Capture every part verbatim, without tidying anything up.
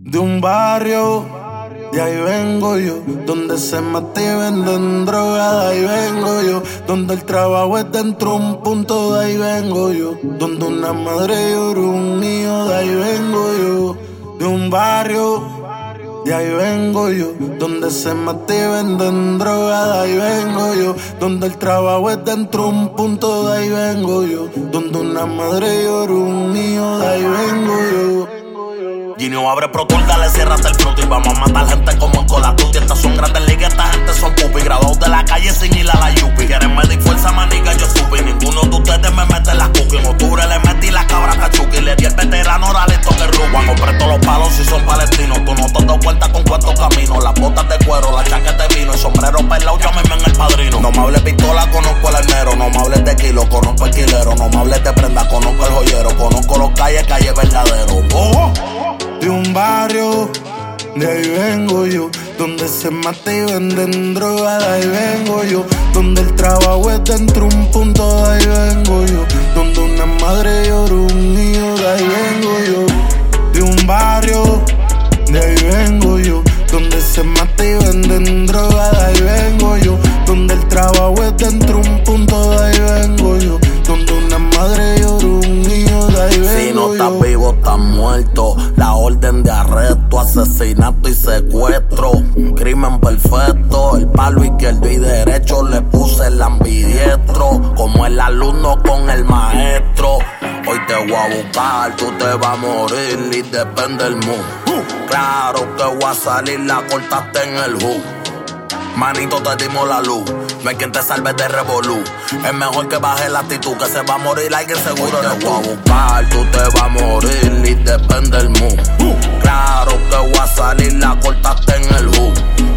De un barrio, de ahí vengo yo, donde se mata y venden droga, de ahí vengo yo, donde el trabajo es dentro de un punto, de ahí vengo yo, donde una madre llora un niño, de ahí vengo yo. De un barrio, de ahí vengo yo, donde se mata y venden droga, de ahí vengo yo, donde el trabajo es dentro de un punto, de ahí vengo yo, donde una madre llora un niño, de ahí vengo yo. Ginio abre Pro Tour, dale, ciérrate el fruto y vamos a matar gente como en Call of Duty. Estas son grandes ligas, esta gente son pupi, graduados de la calle sin ir a la Yupi. Quieren medir fuerza, manica, yo supe. Ninguno de ustedes me mete la cookie. En octubre le metí la cabra cachuki. Le di el veterano, dale toque rubo. Compré todos los palos si son palestinos. Tú no te das cuenta con cuántos caminos. Las botas de cuero, la chaqueta de vino, el sombrero pelado, llámeme en el padrino. No me hables pistola, conozco el armero. No me hables de kilo, conozco el quilero. No me hables de prenda, conozco el joyero. Conozco los calles, calle verdadero. Oh. De un barrio, de ahí vengo yo, donde se mata y venden droga, de ahí vengo yo, donde el trabajo es dentro de un punto, de ahí vengo yo, donde una madre llora un niño, de ahí vengo yo. De un barrio, de ahí vengo yo, donde se mata y venden droga, de ahí vengo yo, donde el trabajo es dentro de un punto, de ahí vengo yo, donde una madre llora un niño, de ahí vengo yo. Si no estás vivo, estás muerto. La orden de arresto, asesinato y secuestro. Un crimen perfecto. El palo izquierdo y derecho le puse el ambidiestro. Como el alumno con el maestro. Hoy te voy a buscar, tú te vas a morir y depende el mood. Claro que voy a salir, la cortaste en el hook. Manito, te dimos la luz. No hay quien te salve de revolú. Es mejor que baje la actitud, que se va a morir alguien seguro. Te voy a buscar, tú te vas a morir y depende el mood. Claro que voy a salir, la cortaste en el hook.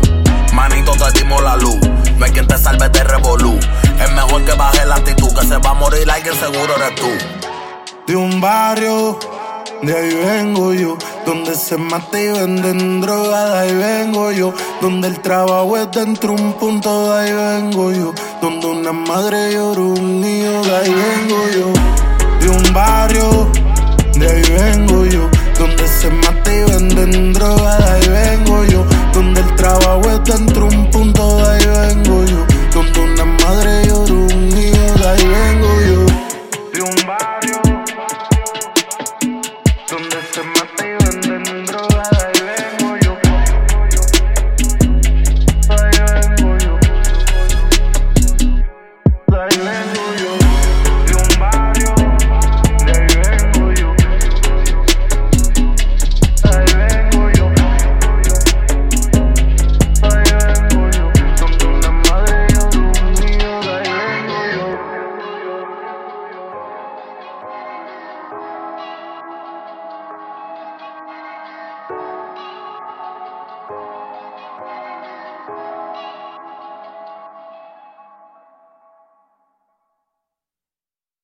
Manito, te dimos la luz. No hay quien te salve de revolú. Es mejor que baje la actitud, que se va a morir alguien seguro eres tú. De un barrio, de ahí vengo yo, donde se mata y venden droga, de ahí vengo yo, donde el trabajo es dentro de un punto, de ahí vengo yo, donde una madre llora un